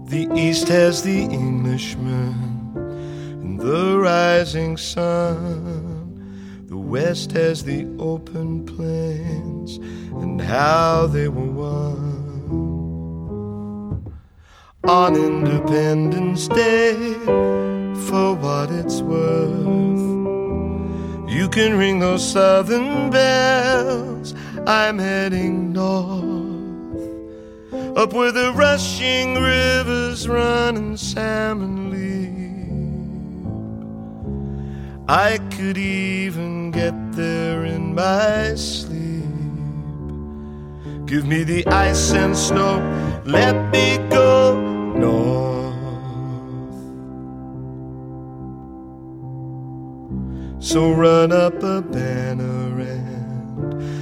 The east has the Englishman and the rising sun. The west has the open plains and how they were won. On Independence Day, for what it's worth, you can ring those southern bells. I'm heading north, up where the rushing rivers run and salmon leap. I could even get there in my sleep. Give me the ice and snow, let me go north. So run up a banner